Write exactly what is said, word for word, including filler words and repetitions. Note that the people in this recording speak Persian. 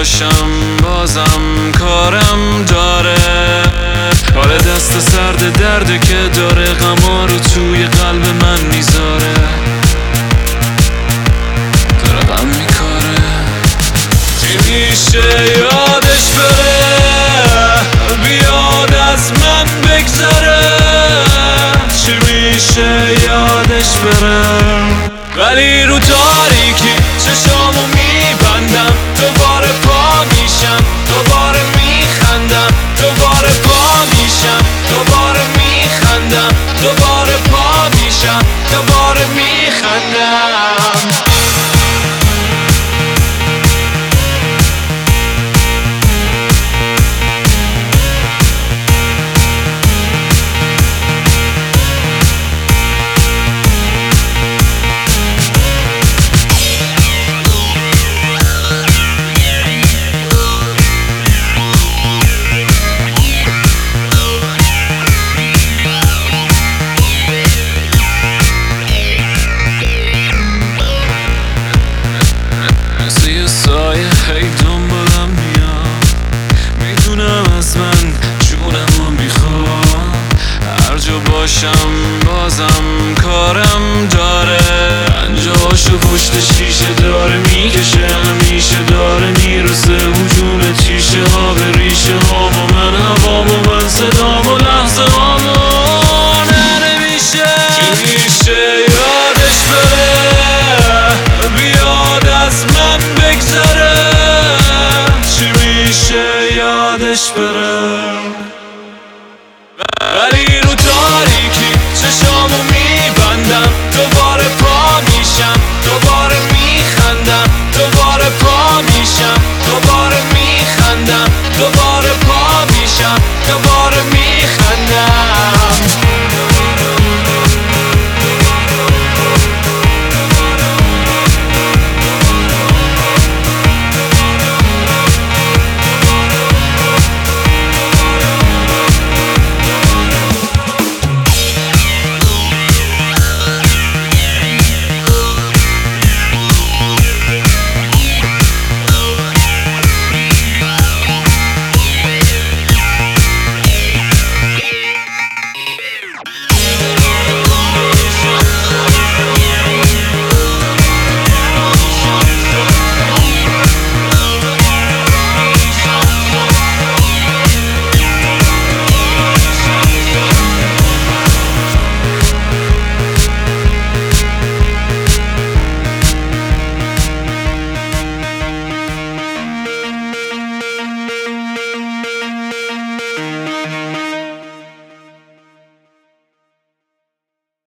باشم بازم کارم داره. حال دست سرد درده که داره غما رو توی قلب من میذاره، داره غم میکاره. چی میشه یادش بره، بیاد از من بگذره. چی میشه یادش بره، ولی رو تاریکی چشامو میبندم، دوباره پا میشم دوباره میخندم، دوباره پا میشم دوباره میخندم، دوباره پا میشم دوباره میخندم. هی دنبالم میاد، میدونم از من جونمو میخواد. هر جا باشم بازم کارم داره، پنجه‌هاشو پشت شیشه داره میکشه، همیشه داره میرسه هجوم تیشه ها به ریشه ها. با من هوا و من صدا